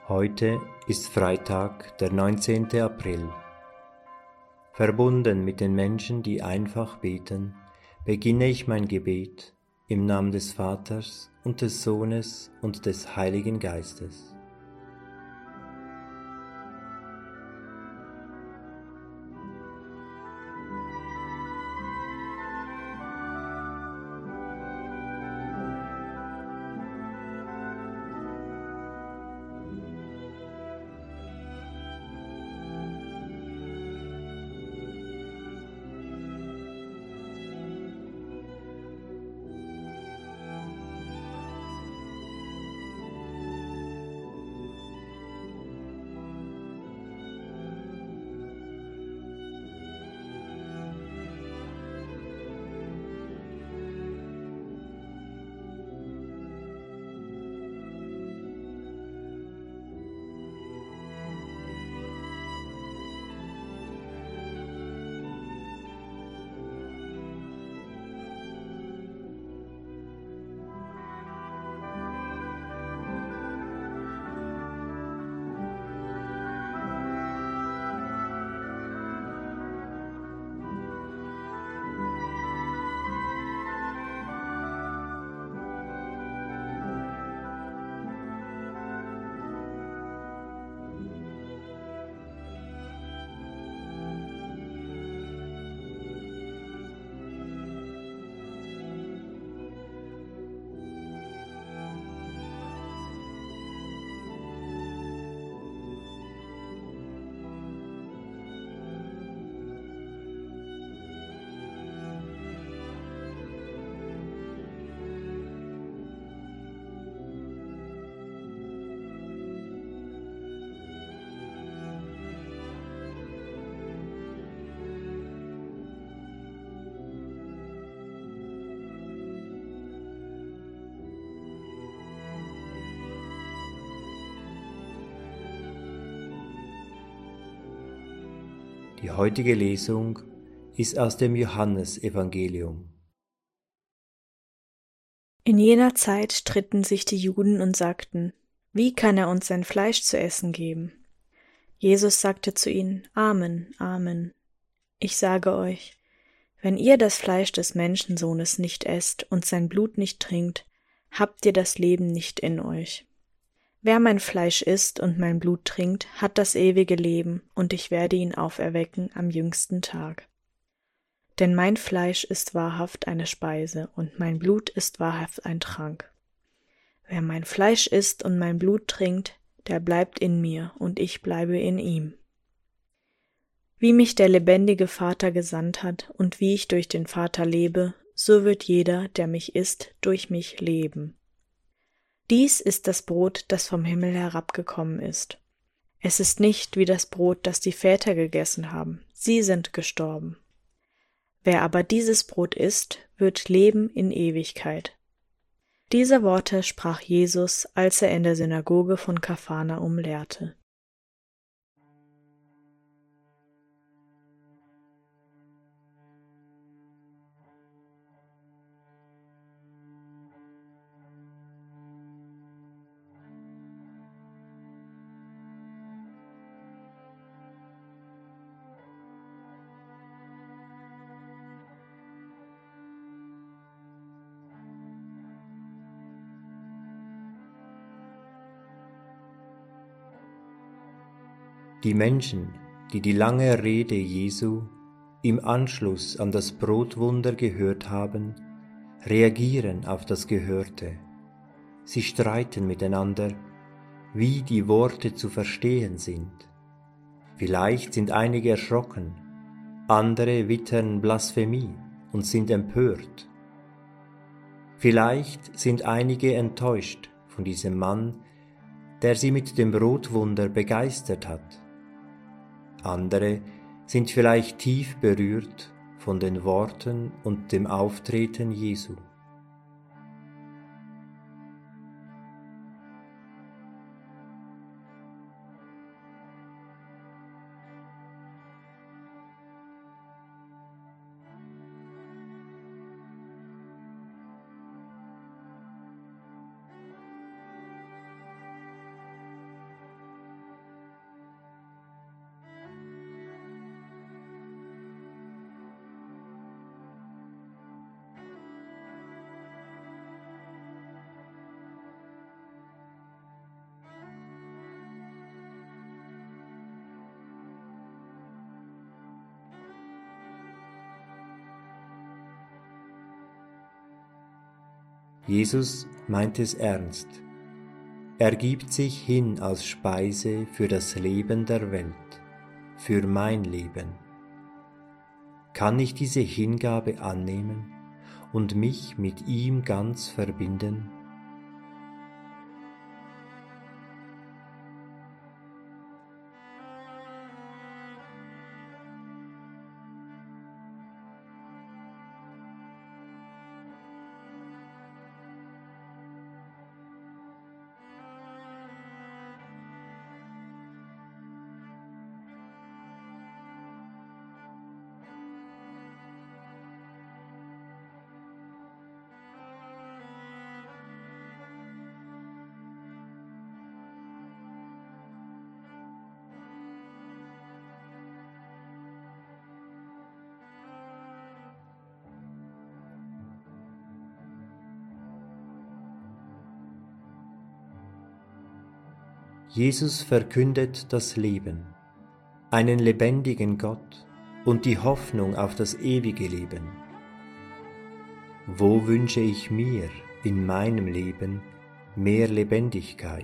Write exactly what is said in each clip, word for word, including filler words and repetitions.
Heute ist Freitag, der neunzehnte April. Verbunden mit den Menschen, die einfach beten, beginne ich mein Gebet im Namen des Vaters und des Sohnes und des Heiligen Geistes. Die heutige Lesung ist aus dem Johannesevangelium. In jener Zeit stritten sich die Juden und sagten: Wie kann er uns sein Fleisch zu essen geben? Jesus sagte zu ihnen: Amen, Amen. Ich sage euch, wenn ihr das Fleisch des Menschensohnes nicht esst und sein Blut nicht trinkt, habt ihr das Leben nicht in euch. Wer mein Fleisch isst und mein Blut trinkt, hat das ewige Leben, und ich werde ihn auferwecken am jüngsten Tag. Denn mein Fleisch ist wahrhaft eine Speise, und mein Blut ist wahrhaft ein Trank. Wer mein Fleisch isst und mein Blut trinkt, der bleibt in mir, und ich bleibe in ihm. Wie mich der lebendige Vater gesandt hat, und wie ich durch den Vater lebe, so wird jeder, der mich isst, durch mich leben. Dies ist das Brot, das vom Himmel herabgekommen ist. Es ist nicht wie das Brot, das die Väter gegessen haben, sie sind gestorben. Wer aber dieses Brot isst, wird leben in Ewigkeit. Diese Worte sprach Jesus, als er in der Synagoge von Kapharnaum lehrte. Die Menschen, die die lange Rede Jesu im Anschluss an das Brotwunder gehört haben, reagieren auf das Gehörte. Sie streiten miteinander, wie die Worte zu verstehen sind. Vielleicht sind einige erschrocken, andere wittern Blasphemie und sind empört. Vielleicht sind einige enttäuscht von diesem Mann, der sie mit dem Brotwunder begeistert hat. Andere sind vielleicht tief berührt von den Worten und dem Auftreten Jesu. Jesus meint es ernst. Er gibt sich hin als Speise für das Leben der Welt, für mein Leben. Kann ich diese Hingabe annehmen und mich mit ihm ganz verbinden? Jesus verkündet das Leben, einen lebendigen Gott und die Hoffnung auf das ewige Leben. Wo wünsche ich mir in meinem Leben mehr Lebendigkeit?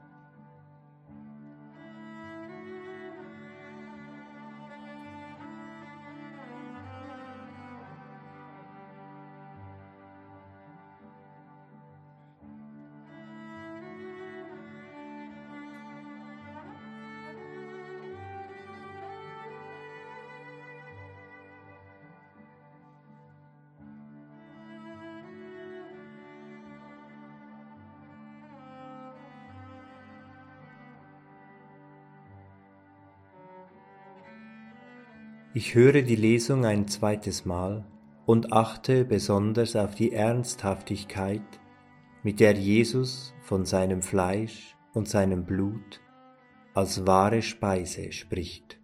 Ich höre die Lesung ein zweites Mal und achte besonders auf die Ernsthaftigkeit, mit der Jesus von seinem Fleisch und seinem Blut als wahre Speise spricht.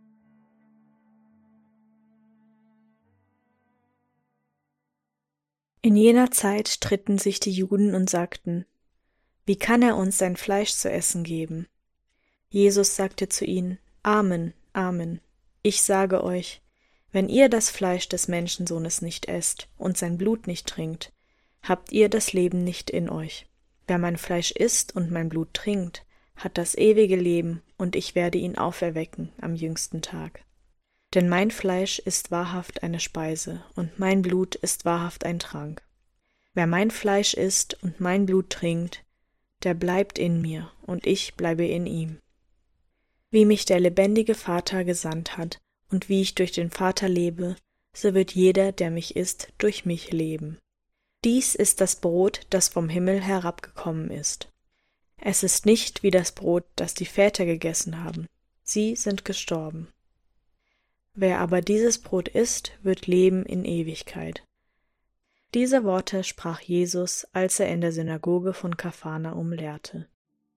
In jener Zeit stritten sich die Juden und sagten: Wie kann er uns sein Fleisch zu essen geben? Jesus sagte zu ihnen: Amen, Amen. Ich sage euch, wenn ihr das Fleisch des Menschensohnes nicht esst und sein Blut nicht trinkt, habt ihr das Leben nicht in euch. Wer mein Fleisch isst und mein Blut trinkt, hat das ewige Leben, und ich werde ihn auferwecken am jüngsten Tag. Denn mein Fleisch ist wahrhaft eine Speise, und mein Blut ist wahrhaft ein Trank. Wer mein Fleisch isst und mein Blut trinkt, der bleibt in mir, und ich bleibe in ihm. Wie mich der lebendige Vater gesandt hat und wie ich durch den Vater lebe, so wird jeder, der mich isst, durch mich leben. Dies ist das Brot, das vom Himmel herabgekommen ist. Es ist nicht wie das Brot, das die Väter gegessen haben. Sie sind gestorben. Wer aber dieses Brot isst, wird leben in Ewigkeit. Diese Worte sprach Jesus, als er in der Synagoge von Kapharnaum lehrte.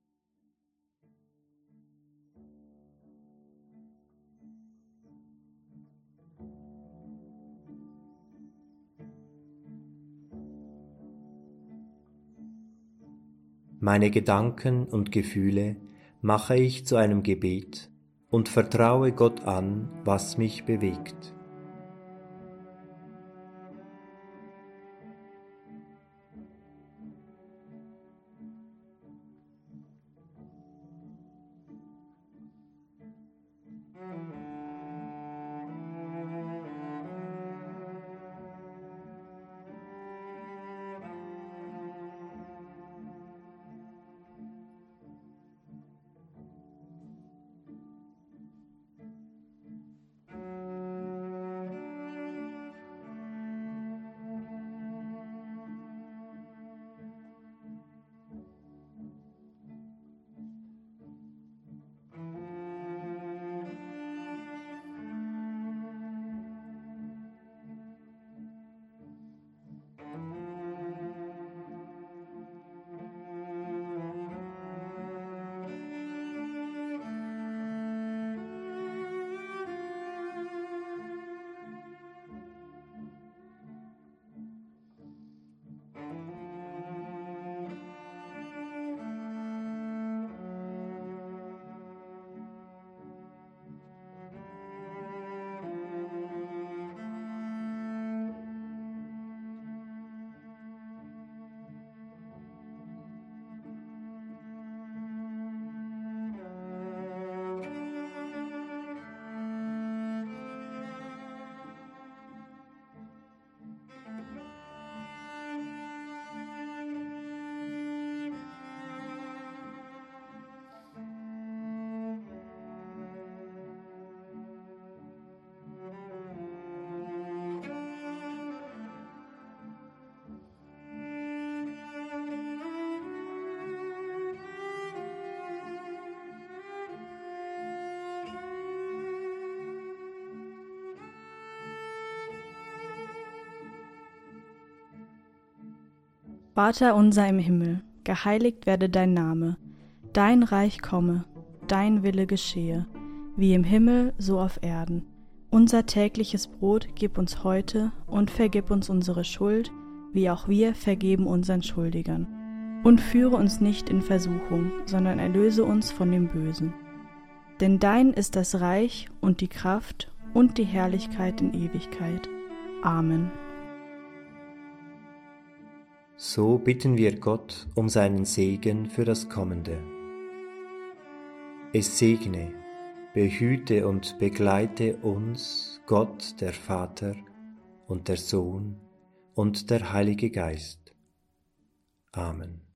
Meine Gedanken und Gefühle mache ich zu einem Gebet und vertraue Gott an, was mich bewegt. Vater unser im Himmel, geheiligt werde dein Name, dein Reich komme, dein Wille geschehe, wie im Himmel, so auf Erden. Unser tägliches Brot gib uns heute und vergib uns unsere Schuld, wie auch wir vergeben unseren Schuldigern. Und führe uns nicht in Versuchung, sondern erlöse uns von dem Bösen. Denn dein ist das Reich und die Kraft und die Herrlichkeit in Ewigkeit. Amen. So bitten wir Gott um seinen Segen für das Kommende. Es segne, behüte und begleite uns, Gott, der Vater und der Sohn und der Heilige Geist. Amen.